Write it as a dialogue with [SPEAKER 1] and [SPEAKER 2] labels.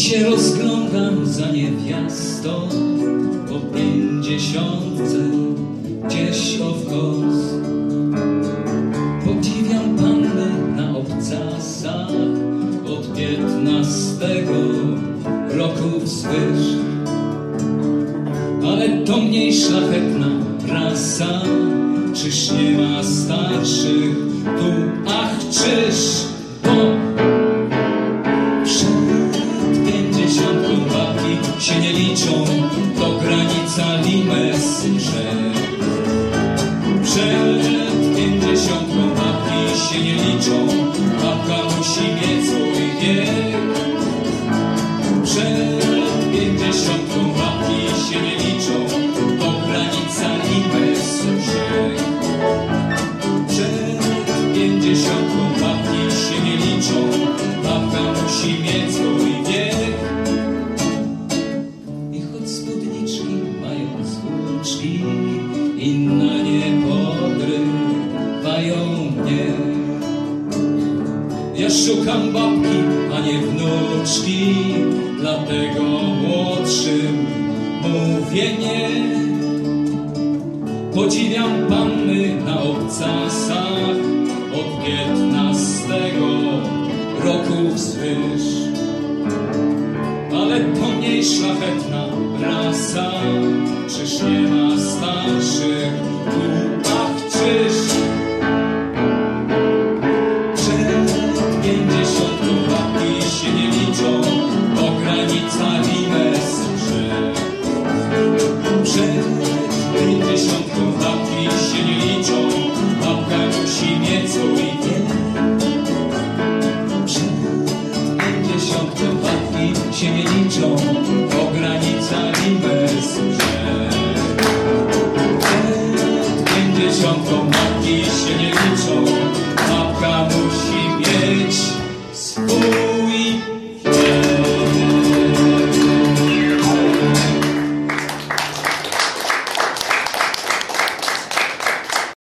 [SPEAKER 1] się rozglądam za niewiastą po 50, gdzieś owkos. Podziwiam panny na obcasach od 15 roku wzwyż. Ale to mniej szlachetna rasa, czyż nie ma starszych tu, ach czyż, bo przed 50 babki się nie liczą, to granica limes drzew. Przed 50 babki się nie liczą, babka musi mieć swój wiek. Przed 50 babki się nie liczą, to granica limes drzew. Przed 50 babki się nie liczą, babka musi mieć swój wiek. I choć spódniczki mają zwłóczki, inne nie podrywają mnie. Ja szukam babki, a nie wnuczki, dlatego młodszym mówię nie. Podziwiam panny na obcasach od 15 roku wzwyż. Ale to mniej szlachetna rasa, czyż nie ma starszych